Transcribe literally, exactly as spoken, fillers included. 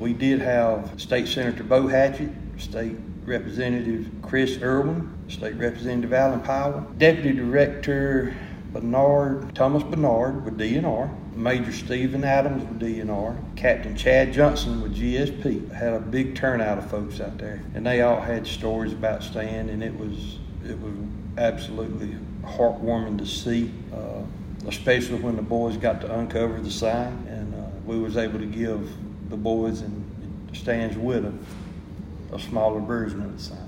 We did have State Senator Bo Hatchett, State Representative Chris Irwin, State Representative Alan Powell, Deputy Director Bernard, Thomas Bernard with D N R, Major Stephen Adams with D N R, Captain Chad Johnson with G S P. Had a big turnout of folks out there, and they all had stories about Stan, and it was it was absolutely heartwarming to see, uh, especially when the boys got to uncover the sign, and uh, we was able to give the boys and Stan's widow a smaller version of the sign.